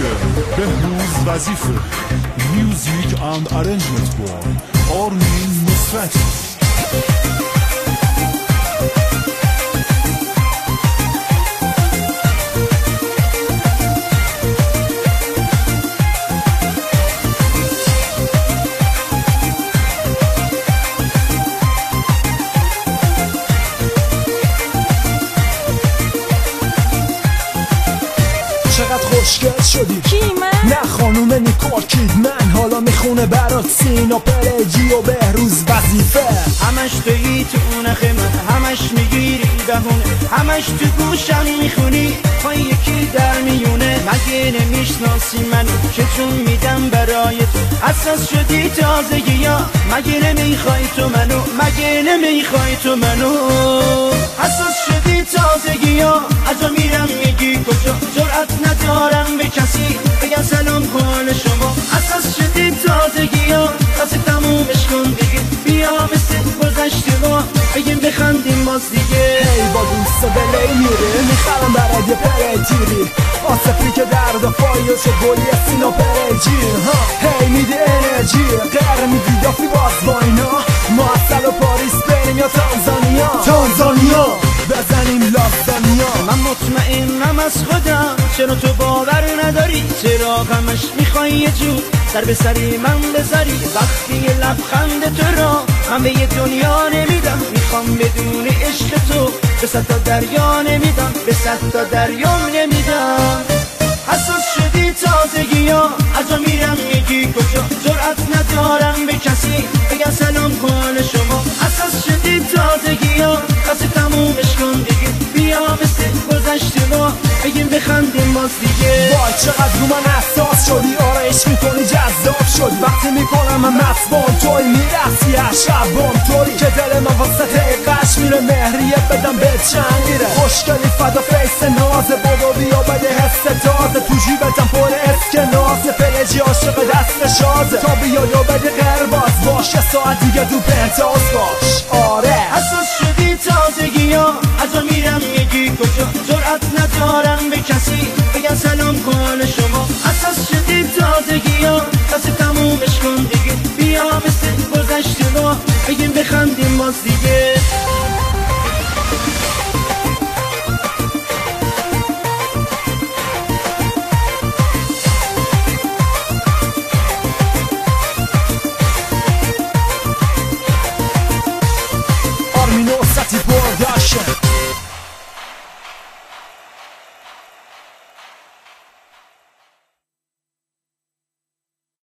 بهروز وظیفه. Music and arrangement by آرمین نصرتی. چقدر خوشگل شدی. کی من؟ نه خانوم نیکول کیدمن. حالا میخونه برات سینا پرجی و بهروز وظیفه. همش تویی تو اونخ من، همش میگیری بهونه، همش تو گوشم میخونی پای یکی در میونه. مگه نمیشناسی منو که جون میدم برای تو، اساس شدی تازگی ها. مگه نمیخوای تو منو، مگه نمیخوای تو منو، اساس شدی تازگی ها. ازا میرم میگی کجا، جرأت ندارم به کسی بگم سلام حال شما. اساس شدی تازگی ها، قصد تمومش کن دیگه، بیا مثل گذشته ما بگیم بخندیم باز دیگه. هی با دوست دلی میره میخرم برات یه پرتیری، آسفی که درد و فایوش گلی سینا پرجی. هی میده انرژی قرار میدی دافی باز با اینا. معسل و پاریس بریم یا تانزانیا بزنیم لازانیا. من مطمئنم از خودم، چرا تو باور نداری؟ چرا همش میخوای یه جور سر به سری من بذاری؟ وقتی یه لبخند تو را من به یه دنیا نمیدم، میخوام بدون عشق تو به صد تا دریا نمیدم، به صد تا دریا نمیدم. حساس شدی تازگی ها، ازا میرم میگی کجا، جرأت ندارم به کسی بگم سلام حال شما. حساس شدی تازگی ها، قصد تمومش کن دیگه، بیا مثل گذشته ما بگیم بخندیم باز دیگه. وای چقدر رو من احساس شدی، آرایش میکنی جذاب شدی. وقتی میکنم من مصبان توی میرسی هر شب بام توی که دل من واسه قش میره، مهریه بدم به چند میره. خوشگلی فدا فیس نازه، بابا بیا بده حس تازه، تو جیبتم پر اسکناسه. پلجی عاشق دست شازه، تا بیا یا بده قرباز باش، یه ساعت دیگه تو پنتاز باش. آره حساس شدی تازگی ها، ازا میرم میگی کجا، جرأت ندارم